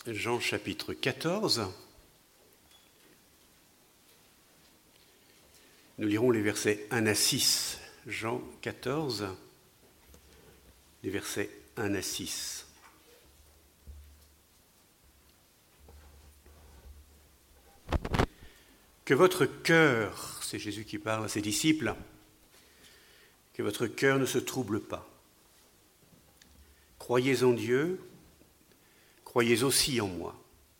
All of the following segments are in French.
Jean chapitre 14. Nous lirons les versets 1 à 6. Jean 14, les versets 1 à 6. Que votre cœur, c'est Jésus qui parle à ses disciples, que votre cœur ne se trouble pas. Croyez en Dieu, croyez aussi en moi.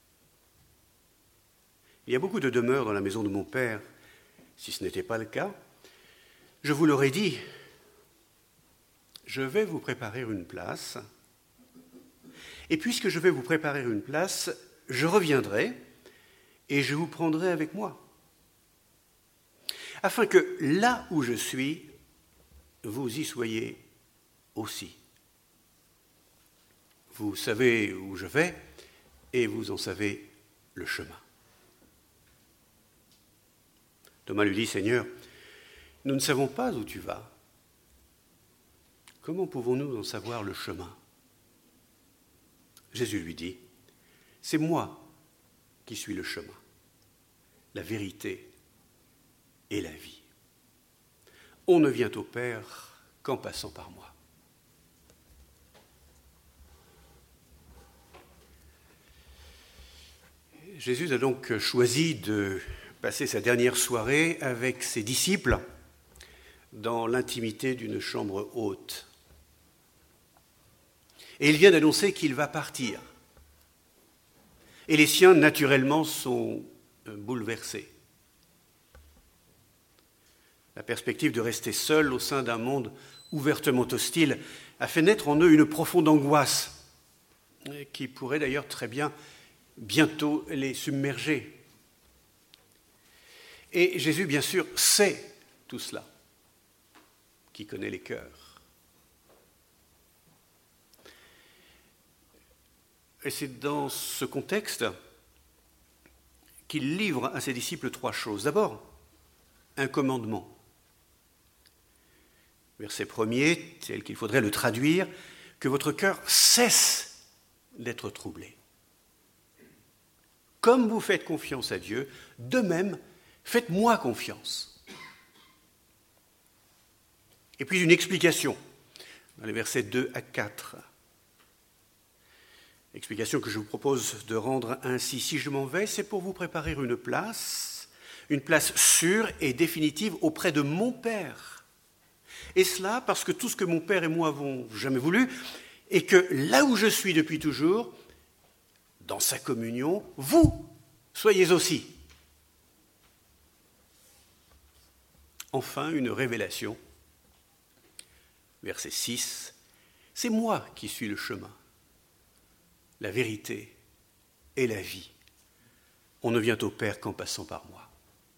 Il y a beaucoup de demeures dans la maison de mon Père. Si ce n'était pas le cas, je vous l'aurais dit, je vais vous préparer une place, et puisque je vais vous préparer une place, je reviendrai et je vous prendrai avec moi, afin que là où je suis, vous y soyez aussi. Vous savez où je vais et vous en savez le chemin. Thomas lui dit, Seigneur, nous ne savons pas où tu vas. Comment pouvons-nous en savoir le chemin ? Jésus lui dit, c'est moi qui suis le chemin, la vérité et la vie. On ne vient au Père qu'en passant par moi. Jésus a donc choisi de passer sa dernière soirée avec ses disciples dans l'intimité d'une chambre haute. Et il vient d'annoncer qu'il va partir. Et les siens, naturellement, sont bouleversés. La perspective de rester seul au sein d'un monde ouvertement hostile a fait naître en eux une profonde angoisse qui pourrait d'ailleurs très bien bientôt les submerger. Et Jésus, bien sûr, sait tout cela, qui connaît les cœurs. Et c'est dans ce contexte qu'il livre à ses disciples trois choses. D'abord, un commandement. Verset 1er, tel qu'il faudrait le traduire, que votre cœur cesse d'être troublé. Comme vous faites confiance à Dieu, de même, faites-moi confiance. Et puis une explication, dans les versets 2 à 4. Explication que je vous propose de rendre ainsi. Si je m'en vais, c'est pour vous préparer une place sûre et définitive auprès de mon Père. Et cela parce que tout ce que mon Père et moi avons jamais voulu, et que là où je suis depuis toujours, dans sa communion, vous soyez aussi. Enfin, une révélation. Verset 6. C'est moi qui suis le chemin, la vérité et la vie. On ne vient au Père qu'en passant par moi.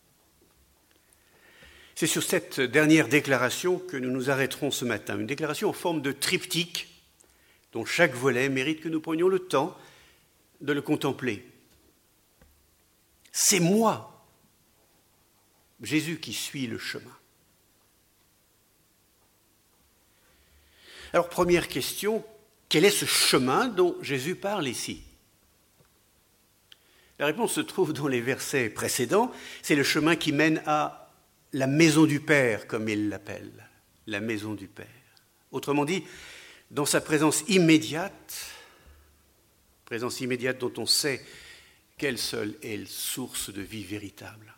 C'est sur cette dernière déclaration que nous nous arrêterons ce matin. Une déclaration en forme de triptyque, dont chaque volet mérite que nous prenions le temps de le contempler. C'est moi, Jésus, qui suis le chemin. Alors, première question, quel est ce chemin dont Jésus parle ici ? La réponse se trouve dans les versets précédents. C'est le chemin qui mène à la maison du Père, comme il l'appelle, la maison du Père. Autrement dit, dans sa présence immédiate dont on sait qu'elle seule est source de vie véritable.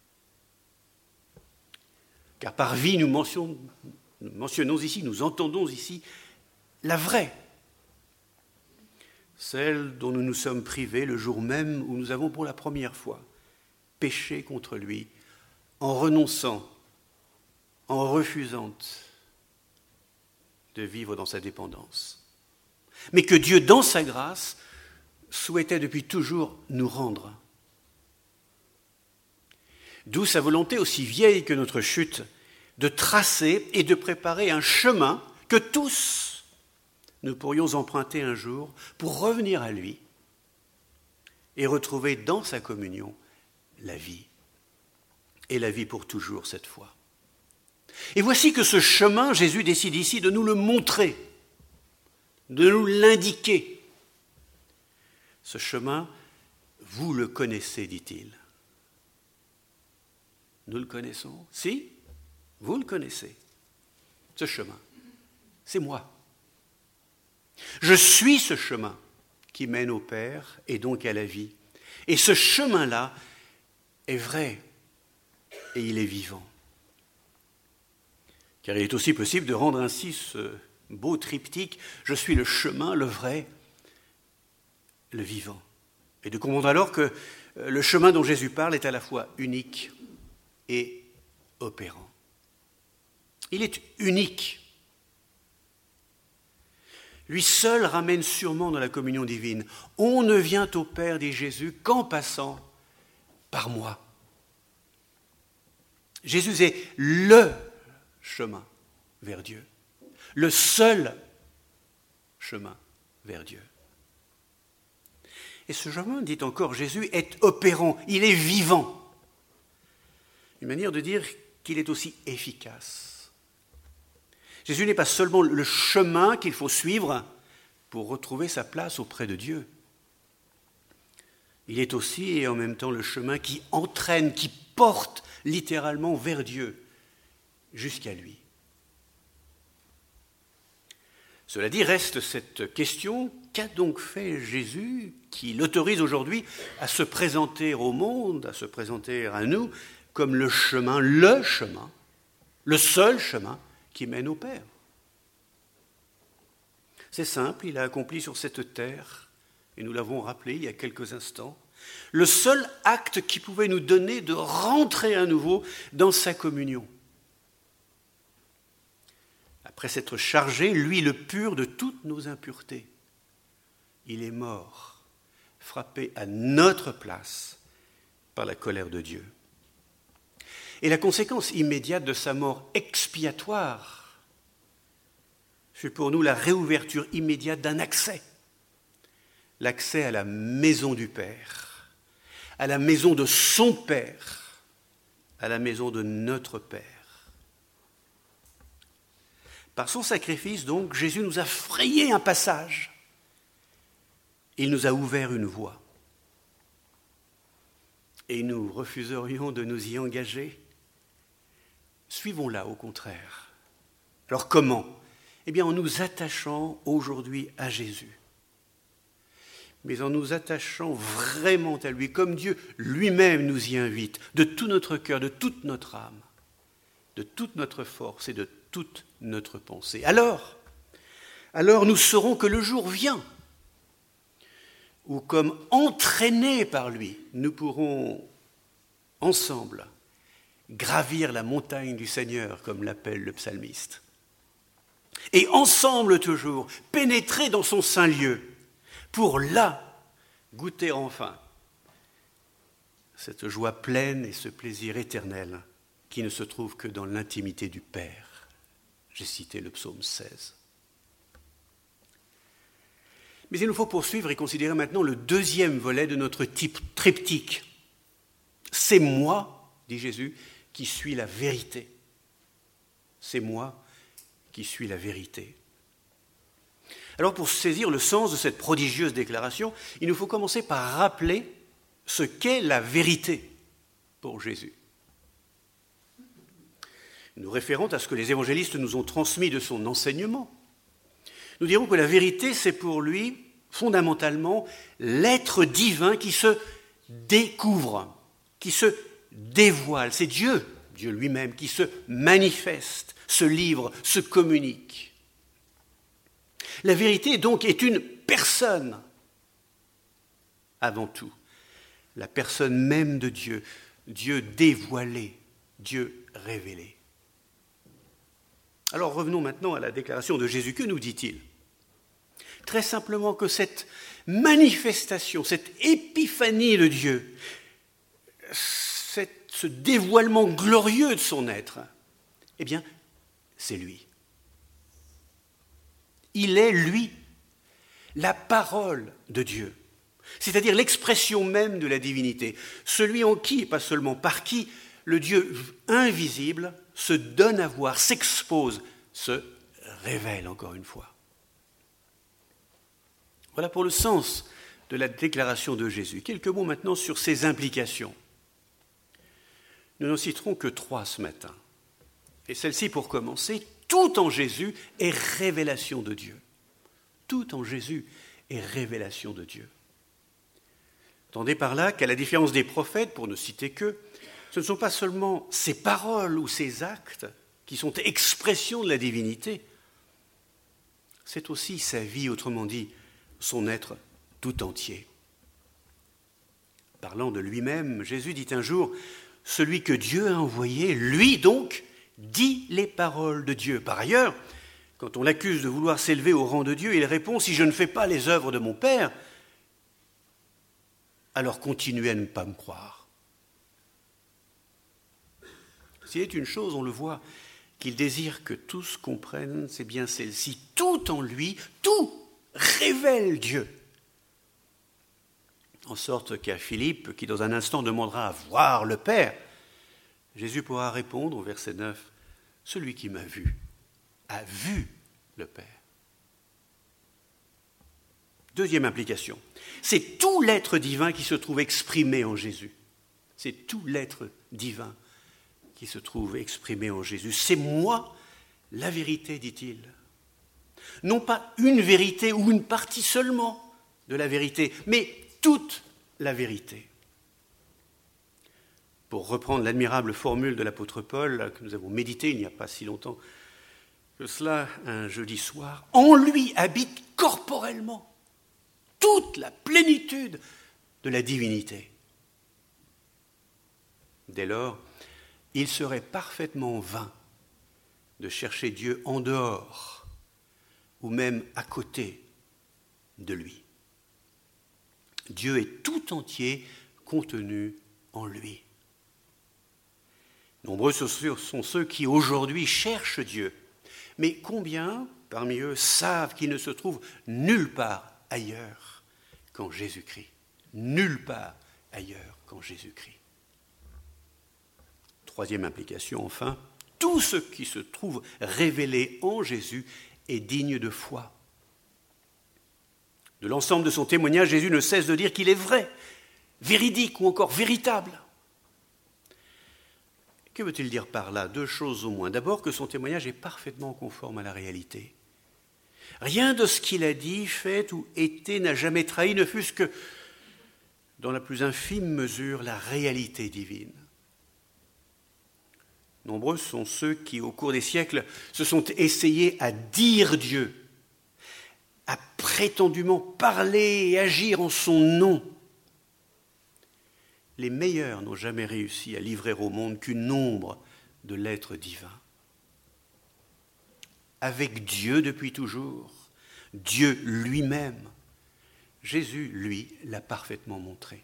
Car par vie, nous mentionnons ici, nous entendons ici la vraie, celle dont nous nous sommes privés le jour même où nous avons pour la première fois péché contre lui, en renonçant, en refusant de vivre dans sa dépendance. Mais que Dieu, dans sa grâce, souhaitait depuis toujours nous rendre. D'où sa volonté aussi vieille que notre chute de tracer et de préparer un chemin que tous nous pourrions emprunter un jour pour revenir à lui et retrouver dans sa communion la vie. Et la vie pour toujours cette fois. Et voici que ce chemin, Jésus décide ici de nous le montrer, de nous l'indiquer. Ce chemin, vous le connaissez, dit-il. Nous le connaissons? Si, vous le connaissez. Ce chemin, c'est moi. Je suis ce chemin qui mène au Père et donc à la vie. Et ce chemin-là est vrai et il est vivant. Car il est aussi possible de rendre ainsi ce beau triptyque « Je suis le chemin, le vrai, le vivant ». Et de comprendre alors que le chemin dont Jésus parle est à la fois unique et opérant. Il est unique. Lui seul ramène sûrement dans la communion divine. On ne vient au Père, dit Jésus, qu'en passant par moi. Jésus est le chemin vers Dieu, le seul chemin vers Dieu. Et ce chemin, dit encore Jésus, est opérant, il est vivant. Une manière de dire qu'il est aussi efficace. Jésus n'est pas seulement le chemin qu'il faut suivre pour retrouver sa place auprès de Dieu. Il est aussi et en même temps le chemin qui entraîne, qui porte littéralement vers Dieu, jusqu'à lui. Cela dit, reste cette question, qu'a donc fait Jésus qui l'autorise aujourd'hui à se présenter au monde, à se présenter à nous, comme le seul chemin qui mène au Père? C'est simple, il a accompli sur cette terre, et nous l'avons rappelé il y a quelques instants, le seul acte qui pouvait nous donner de rentrer à nouveau dans sa communion. Après s'être chargé, lui le pur, de toutes nos impuretés, il est mort, frappé à notre place par la colère de Dieu. Et la conséquence immédiate de sa mort expiatoire fut pour nous la réouverture immédiate d'un accès. L'accès à la maison du Père, à la maison de son Père, à la maison de notre Père. Par son sacrifice, donc, Jésus nous a frayé un passage. Il nous a ouvert une voie. Et nous refuserions de nous y engager. Suivons-la, au contraire. Alors comment? Eh bien, en nous attachant aujourd'hui à Jésus. Mais en nous attachant vraiment à lui, comme Dieu lui-même nous y invite, de tout notre cœur, de toute notre âme, de toute notre force et de toute notre pensée. Alors nous saurons que le jour vient où, comme entraînés par lui, nous pourrons ensemble gravir la montagne du Seigneur, comme l'appelle le psalmiste. Et ensemble toujours, pénétrer dans son saint lieu, pour là goûter enfin cette joie pleine et ce plaisir éternel qui ne se trouve que dans l'intimité du Père. J'ai cité le psaume 16. Mais il nous faut poursuivre et considérer maintenant le deuxième volet de notre triptyque. C'est moi, dit Jésus, qui suis la vérité. C'est moi qui suis la vérité. Alors pour saisir le sens de cette prodigieuse déclaration, il nous faut commencer par rappeler ce qu'est la vérité pour Jésus. Nous référons à ce que les évangélistes nous ont transmis de son enseignement. Nous dirons que la vérité, c'est pour lui, fondamentalement, l'être divin qui se découvre, qui se dévoile. C'est Dieu lui-même, qui se manifeste, se livre, se communique. La vérité, donc, est une personne, avant tout. La personne même de Dieu, Dieu dévoilé, Dieu révélé. Alors revenons maintenant à la déclaration de Jésus. Que nous dit-il? Très simplement que cette manifestation, cette épiphanie de Dieu, ce dévoilement glorieux de son être, eh bien, c'est lui. Il est, lui, la parole de Dieu, c'est-à-dire l'expression même de la divinité, celui en qui, et pas seulement par qui, le Dieu invisible se donne à voir, s'expose, se révèle encore une fois. Voilà pour le sens de la déclaration de Jésus. Quelques mots maintenant sur ses implications. Nous n'en citerons que 3 ce matin. Et celle-ci, pour commencer, tout en Jésus est révélation de Dieu. Tout en Jésus est révélation de Dieu. Entendez par là qu'à la différence des prophètes, pour ne citer qu'eux, ce ne sont pas seulement ses paroles ou ses actes qui sont expression de la divinité, c'est aussi sa vie, autrement dit, son être tout entier. Parlant de lui-même, Jésus dit un jour, « Celui que Dieu a envoyé, lui donc, dit les paroles de Dieu. » Par ailleurs, quand on l'accuse de vouloir s'élever au rang de Dieu, il répond, « Si je ne fais pas les œuvres de mon Père, alors continuez à ne pas me croire. » S'il est une chose, on le voit, qu'il désire que tous comprennent, c'est bien celle-ci. Tout en lui, tout révèle Dieu. En sorte qu'à Philippe, qui dans un instant demandera à voir le Père, Jésus pourra répondre au verset 9, « Celui qui m'a vu a vu le Père. » Deuxième implication, c'est tout l'être divin qui se trouve exprimé en Jésus. C'est tout l'être divin qui se trouve exprimé en Jésus. C'est moi la vérité, dit-il. Non pas une vérité ou une partie seulement de la vérité, mais toute la vérité. Pour reprendre l'admirable formule de l'apôtre Paul, que nous avons médité il n'y a pas si longtemps que cela, un jeudi soir, en lui habite corporellement toute la plénitude de la divinité. Dès lors, il serait parfaitement vain de chercher Dieu en dehors ou même à côté de lui. Dieu est tout entier contenu en lui. Nombreux sont ceux qui aujourd'hui cherchent Dieu, mais combien parmi eux savent qu'il ne se trouve nulle part ailleurs qu'en Jésus-Christ. Nulle part ailleurs qu'en Jésus-Christ. Troisième implication, enfin, tout ce qui se trouve révélé en Jésus est digne de foi. De l'ensemble de son témoignage, Jésus ne cesse de dire qu'il est vrai, véridique ou encore véritable. Que veut-il dire par là? 2 choses au moins. D'abord, que son témoignage est parfaitement conforme à la réalité. Rien de ce qu'il a dit, fait ou été n'a jamais trahi, ne fût-ce que, dans la plus infime mesure, la réalité divine. Nombreux sont ceux qui, au cours des siècles, se sont essayés à dire Dieu, à prétendument parler et agir en son nom. Les meilleurs n'ont jamais réussi à livrer au monde qu'une ombre de l'être divin. Avec Dieu depuis toujours, Dieu lui-même, Jésus, lui, l'a parfaitement montré.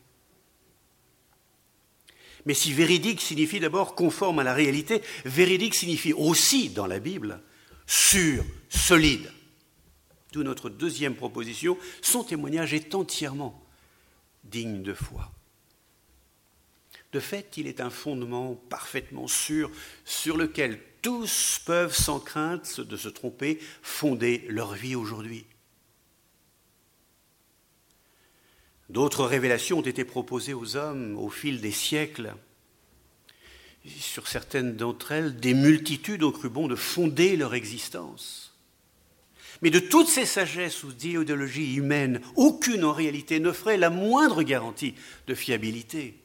Mais si véridique signifie d'abord conforme à la réalité, véridique signifie aussi, dans la Bible, sûr, solide. D'où notre deuxième proposition, son témoignage est entièrement digne de foi. De fait, il est un fondement parfaitement sûr sur lequel tous peuvent, sans crainte de se tromper, fonder leur vie aujourd'hui. D'autres révélations ont été proposées aux hommes au fil des siècles. Sur certaines d'entre elles, des multitudes ont cru bon de fonder leur existence. Mais de toutes ces sagesses ou idéologies humaines, aucune en réalité n'offrait la moindre garantie de fiabilité.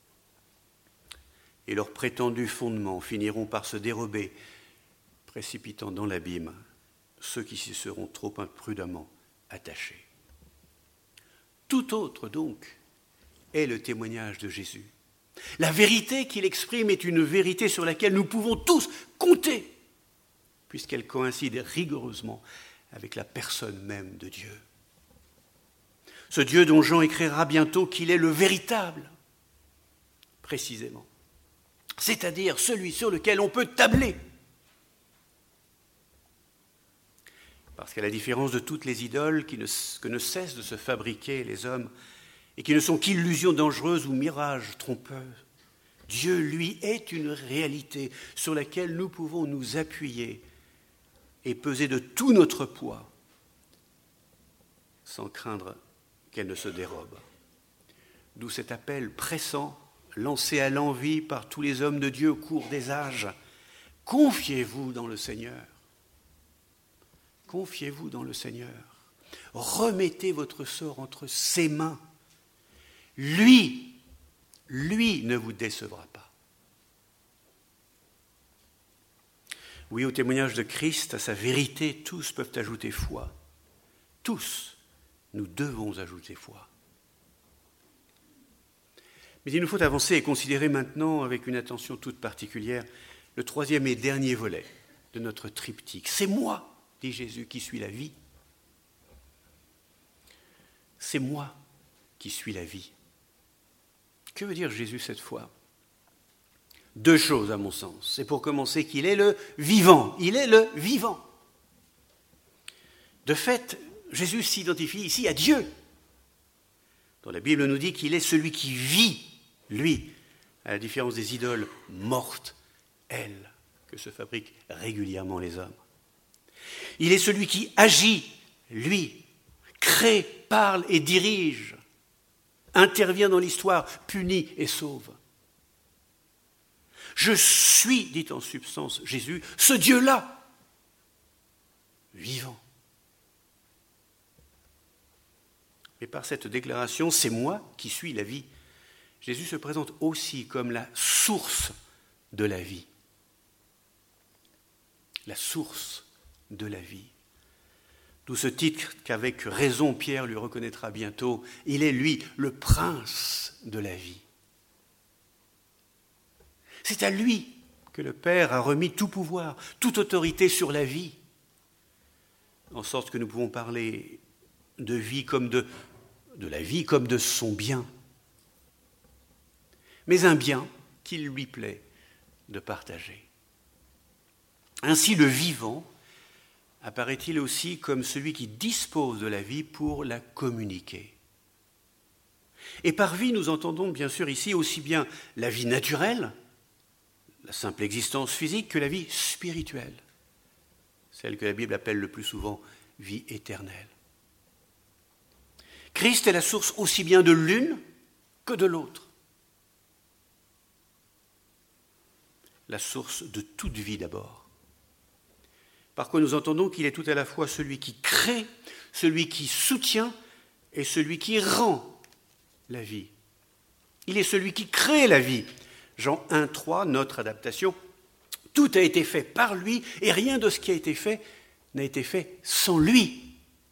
Et leurs prétendus fondements finiront par se dérober, précipitant dans l'abîme ceux qui s'y seront trop imprudemment attachés. Tout autre, donc, est le témoignage de Jésus. La vérité qu'il exprime est une vérité sur laquelle nous pouvons tous compter, puisqu'elle coïncide rigoureusement avec la personne même de Dieu. Ce Dieu dont Jean écrira bientôt qu'il est le véritable, précisément, c'est-à-dire celui sur lequel on peut tabler. Parce qu'à la différence de toutes les idoles que ne cessent de se fabriquer les hommes et qui ne sont qu'illusions dangereuses ou mirages trompeurs, Dieu, lui, est une réalité sur laquelle nous pouvons nous appuyer et peser de tout notre poids sans craindre qu'elle ne se dérobe. D'où cet appel pressant, lancé à l'envi par tous les hommes de Dieu au cours des âges. Confiez-vous dans le Seigneur. Confiez-vous dans le Seigneur. Remettez votre sort entre ses mains. Lui ne vous décevra pas. Oui, au témoignage de Christ, à sa vérité, tous peuvent ajouter foi. Tous, nous devons ajouter foi. Mais il nous faut avancer et considérer maintenant, avec une attention toute particulière, le troisième et dernier volet de notre triptyque. C'est moi, dit Jésus, qui suis la vie. C'est moi qui suis la vie. Que veut dire Jésus cette fois ? Deux choses à mon sens. C'est pour commencer qu'il est le vivant. Il est le vivant. De fait, Jésus s'identifie ici à Dieu, dont la Bible nous dit qu'il est celui qui vit, lui, à la différence des idoles mortes, elles, que se fabriquent régulièrement les hommes. Il est celui qui agit, lui, crée, parle et dirige, intervient dans l'histoire, punit et sauve. Je suis, dit en substance Jésus, ce Dieu-là, vivant. Et par cette déclaration, c'est moi qui suis la vie, Jésus se présente aussi comme la source de la vie. La source de la vie. D'où ce titre qu'avec raison Pierre lui reconnaîtra bientôt, il est lui le prince de la vie. C'est à lui que le Père a remis tout pouvoir, toute autorité sur la vie, en sorte que nous pouvons parler de vie comme de la vie comme de son bien, mais un bien qu'il lui plaît de partager. Ainsi, le vivant apparaît-il aussi comme celui qui dispose de la vie pour la communiquer. Et par vie, nous entendons bien sûr ici aussi bien la vie naturelle, la simple existence physique, que la vie spirituelle, celle que la Bible appelle le plus souvent vie éternelle. Christ est la source aussi bien de l'une que de l'autre. La source de toute vie d'abord. Par quoi nous entendons qu'il est tout à la fois celui qui crée, celui qui soutient et celui qui rend la vie. Il est celui qui crée la vie. Jean 1,3, notre adaptation, tout a été fait par lui et rien de ce qui a été fait n'a été fait sans lui.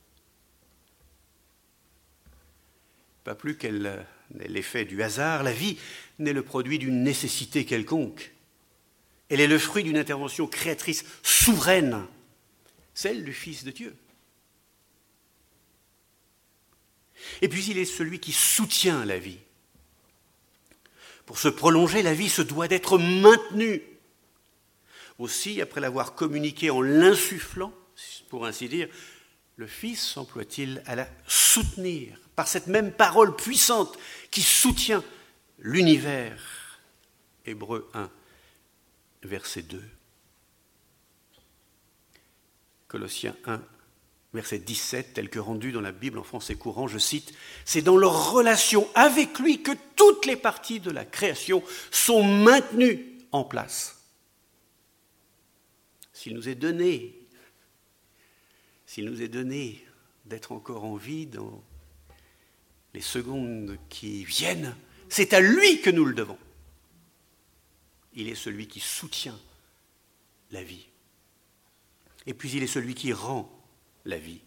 Pas plus qu'elle n'est l'effet du hasard, la vie n'est le produit d'une nécessité quelconque. Elle est le fruit d'une intervention créatrice souveraine, celle du Fils de Dieu. Et puis il est celui qui soutient la vie. Pour se prolonger, la vie se doit d'être maintenue. Aussi, après l'avoir communiquée en l'insufflant, pour ainsi dire, le Fils s'emploie-t-il à la soutenir par cette même parole puissante qui soutient l'univers. Hébreux 1, verset 2. Colossiens 1, verset 17, tel que rendu dans la Bible en français courant, je cite, « C'est dans leur relation avec lui que toutes les parties de la création sont maintenues en place. » S'il nous est donné d'être encore en vie dans les secondes qui viennent, c'est à lui que nous le devons. Il est celui qui soutient la vie. Et puis il est celui qui rend la vie.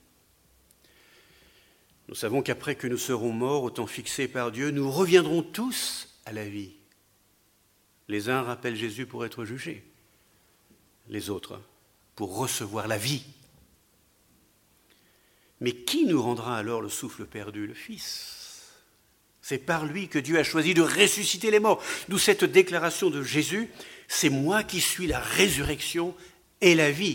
Nous savons qu'après que nous serons morts, au temps fixé par Dieu, nous reviendrons tous à la vie. Les uns rappellent Jésus pour être jugés, les autres pour recevoir la vie. Mais qui nous rendra alors le souffle perdu ? Le Fils. C'est par lui que Dieu a choisi de ressusciter les morts. D'où cette déclaration de Jésus, « C'est moi qui suis la résurrection et la vie ».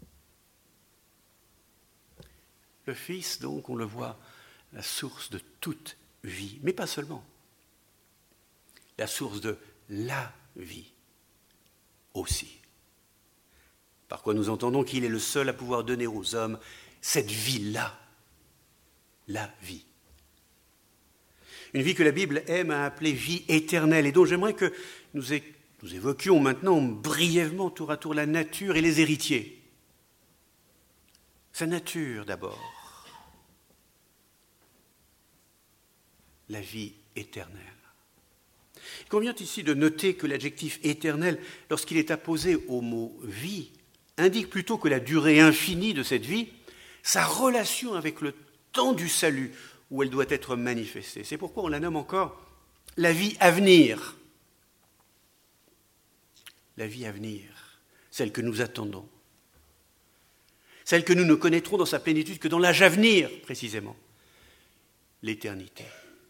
Le Fils, donc, on le voit, la source de toute vie, mais pas seulement. La source de la vie aussi. Par quoi nous entendons qu'il est le seul à pouvoir donner aux hommes cette vie-là, la vie, Une vie que la Bible aime à appeler vie éternelle et dont j'aimerais que nous évoquions maintenant brièvement tour à tour la nature et les héritiers. Sa nature d'abord. La vie éternelle. Il convient ici de noter que l'adjectif éternel, lorsqu'il est apposé au mot vie, indique plutôt que la durée infinie de cette vie, sa relation avec le temps du salut où elle doit être manifestée. C'est pourquoi on la nomme encore la vie à venir. La vie à venir, celle que nous attendons. Celle que nous ne connaîtrons dans sa plénitude que dans l'âge à venir, précisément. L'éternité.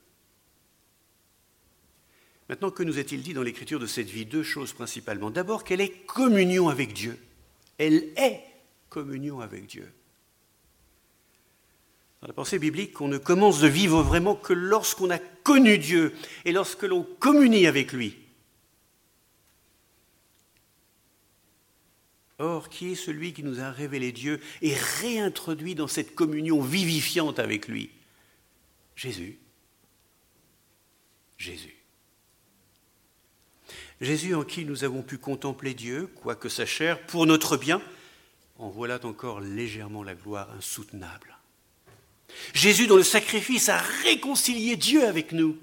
Maintenant, que nous est-il dit dans l'écriture de cette vie? Deux choses principalement. D'abord, qu'elle est communion avec Dieu. Elle est communion avec Dieu. Dans la pensée biblique, on ne commence de vivre vraiment que lorsqu'on a connu Dieu et lorsque l'on communie avec lui. Or, qui est celui qui nous a révélé Dieu et réintroduit dans cette communion vivifiante avec lui? Jésus. Jésus. Jésus en qui nous avons pu contempler Dieu, quoique sa chair, pour notre bien, en voilà encore légèrement la gloire insoutenable. Jésus dont le sacrifice a réconcilié Dieu avec nous.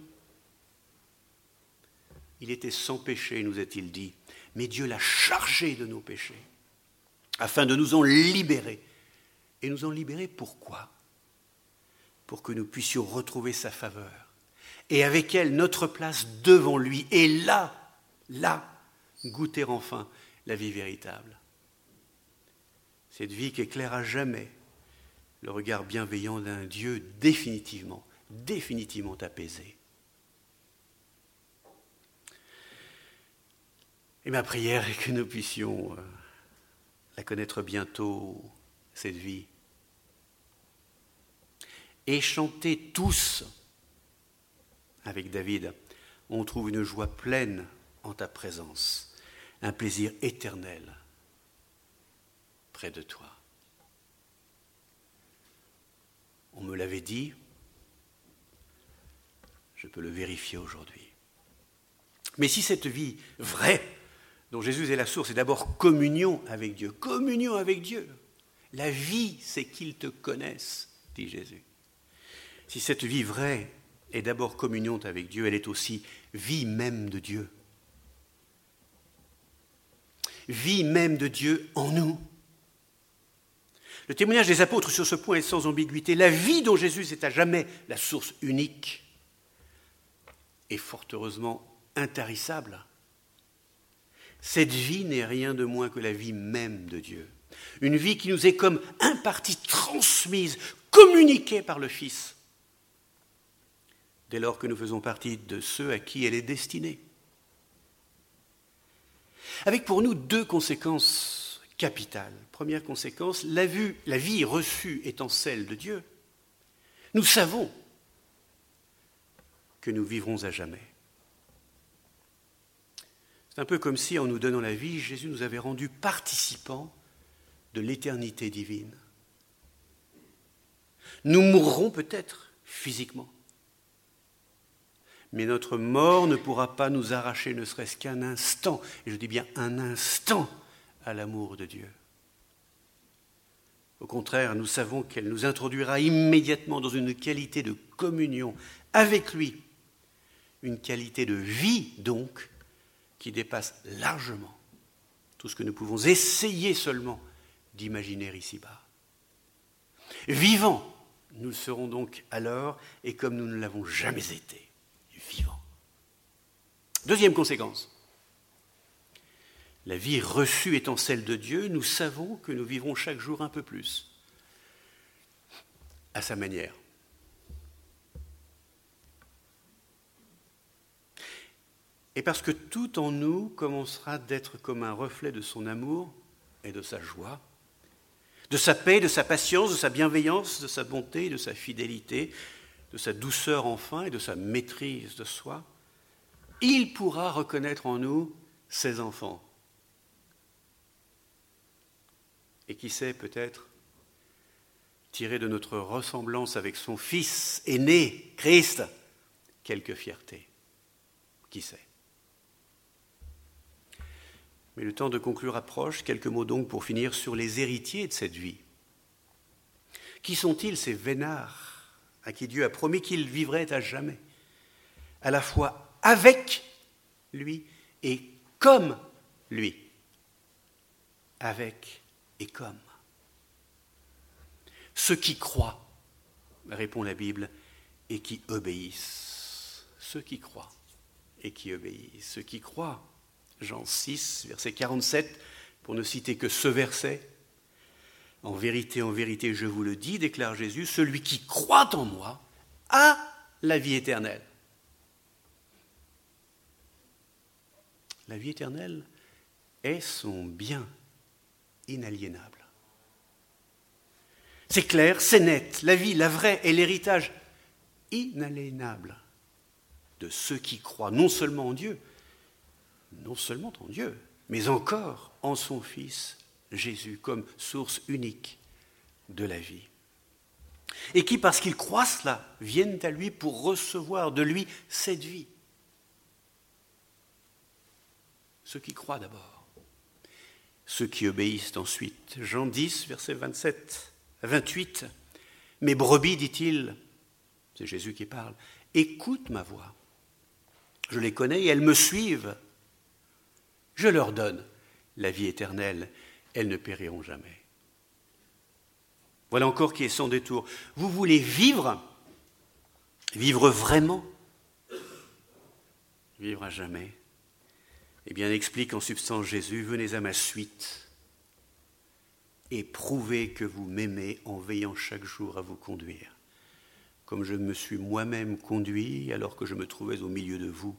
Il était sans péché, nous a-t-il dit, mais Dieu l'a chargé de nos péchés, afin de nous en libérer. Et nous en libérer pourquoi? Pour que nous puissions retrouver sa faveur, et avec elle notre place devant lui, et là, goûter enfin la vie véritable. Cette vie qui éclaire à jamais le regard bienveillant d'un Dieu définitivement apaisé. Et ma prière est que nous puissions la connaître bientôt, cette vie, et chanter tous avec David. On trouve une joie pleine en ta présence, un plaisir éternel près de toi. On me l'avait dit, je peux le vérifier aujourd'hui. Mais si cette vie vraie, dont Jésus est la source, est d'abord communion avec Dieu, la vie, c'est qu'ils te connaissent, dit Jésus. Si cette vie vraie est d'abord communion avec Dieu, elle est aussi vie même de Dieu. Vie même de Dieu en nous. Le témoignage des apôtres sur ce point est sans ambiguïté. La vie dont Jésus est à jamais la source unique et fort heureusement intarissable. Cette vie n'est rien de moins que la vie même de Dieu. Une vie qui nous est comme impartie, transmise, communiquée par le Fils, dès lors que nous faisons partie de ceux à qui elle est destinée. Avec pour nous deux conséquences capitale. Première conséquence, la vie reçue étant celle de Dieu, nous savons que nous vivrons à jamais. C'est un peu comme si, en nous donnant la vie, Jésus nous avait rendus participants de l'éternité divine. Nous mourrons peut-être physiquement, mais notre mort ne pourra pas nous arracher ne serait-ce qu'un instant, et je dis bien un instant, à l'amour de Dieu. Au contraire, nous savons qu'elle nous introduira immédiatement dans une qualité de communion avec lui, une qualité de vie donc, qui dépasse largement tout ce que nous pouvons essayer seulement d'imaginer ici-bas. Vivants, nous le serons donc alors, et comme nous ne l'avons jamais été, vivants. Deuxième conséquence. La vie reçue étant celle de Dieu, nous savons que nous vivrons chaque jour un peu plus, à sa manière. Et parce que tout en nous commencera d'être comme un reflet de son amour et de sa joie, de sa paix, de sa patience, de sa bienveillance, de sa bonté, de sa fidélité, de sa douceur enfin et de sa maîtrise de soi, il pourra reconnaître en nous ses enfants. Et qui sait peut-être tirer de notre ressemblance avec son Fils aîné, Christ, quelque fierté. Qui sait? Mais le temps de conclure approche. Quelques mots donc pour finir sur les héritiers de cette vie. Qui sont-ils ces vénards à qui Dieu a promis qu'ils vivraient à jamais, à la fois avec lui et comme lui? Avec et comme. Ceux qui croient, répond la Bible, et qui obéissent. Ceux qui croient et qui obéissent. Ceux qui croient. Jean 6, verset 47, pour ne citer que ce verset. En vérité, je vous le dis, déclare Jésus, celui qui croit en moi a la vie éternelle. La vie éternelle est son bien inaliénable. C'est clair, c'est net, la vie, la vraie, est l'héritage inaliénable de ceux qui croient non seulement en Dieu, mais encore en son Fils Jésus comme source unique de la vie. Et qui, parce qu'ils croient cela, viennent à lui pour recevoir de lui cette vie. Ceux qui croient d'abord, ceux qui obéissent ensuite. Jean 10, versets 27 à 28. Mes brebis, dit-il, c'est Jésus qui parle, écoutent ma voix. Je les connais et elles me suivent. Je leur donne la vie éternelle, elles ne périront jamais. Voilà encore qui est sans détour. Vous voulez vivre vraiment, vivre à jamais. Eh bien, explique en substance Jésus, venez à ma suite et prouvez que vous m'aimez en veillant chaque jour à vous conduire, comme je me suis moi-même conduit alors que je me trouvais au milieu de vous,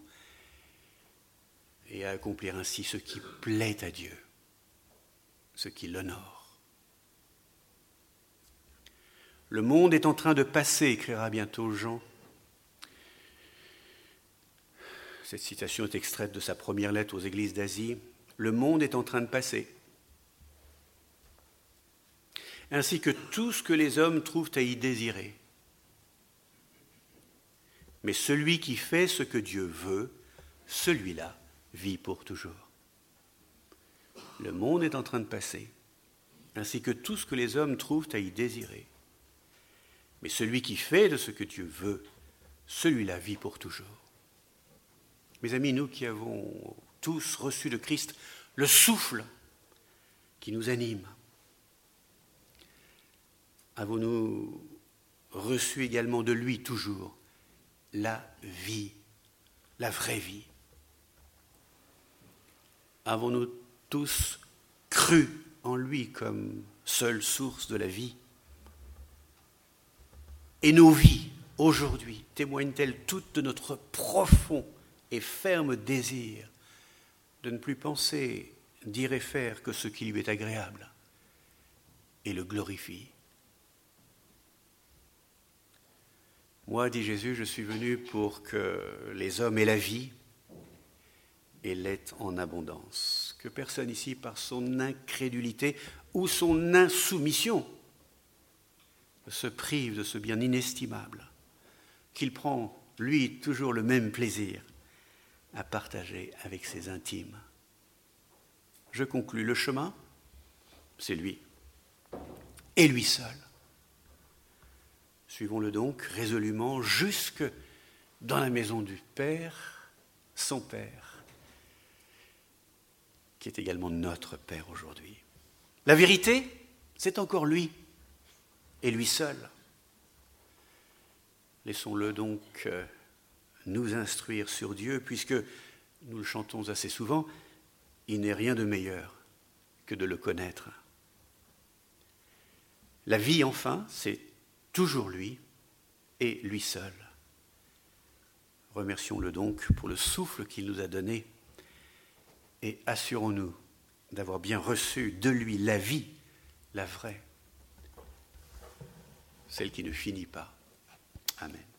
et à accomplir ainsi ce qui plaît à Dieu, ce qui l'honore. Le monde est en train de passer, écrira bientôt Jean. Cette citation est extraite de sa première lettre aux églises d'Asie. Le monde est en train de passer, ainsi que tout ce que les hommes trouvent à y désirer. Mais celui qui fait ce que Dieu veut, celui-là vit pour toujours. Le monde est en train de passer, ainsi que tout ce que les hommes trouvent à y désirer. Mais celui qui fait de ce que Dieu veut, celui-là vit pour toujours. Mes amis, nous qui avons tous reçu de Christ le souffle qui nous anime, avons-nous reçu également de lui toujours la vie, la vraie vie? Avons-nous tous cru en lui comme seule source de la vie? Et nos vies, aujourd'hui, témoignent-elles toutes de notre profond et ferme désir de ne plus penser, dire et faire que ce qui lui est agréable et le glorifie? Moi, dit Jésus, je suis venu pour que les hommes aient la vie et l'aient en abondance. Que personne ici, par son incrédulité ou son insoumission, se prive de ce bien inestimable, qu'il prend, lui, toujours le même plaisir à partager avec ses intimes. Je conclus, le chemin, c'est lui, et lui seul. Suivons-le donc résolument jusque dans la maison du Père, son Père, qui est également notre Père aujourd'hui. La vérité, c'est encore lui, et lui seul. Laissons-le donc nous instruire sur Dieu, puisque, nous le chantons assez souvent, il n'est rien de meilleur que de le connaître. La vie, enfin, c'est toujours lui et lui seul. Remercions-le donc pour le souffle qu'il nous a donné et assurons-nous d'avoir bien reçu de lui la vie, la vraie, celle qui ne finit pas. Amen.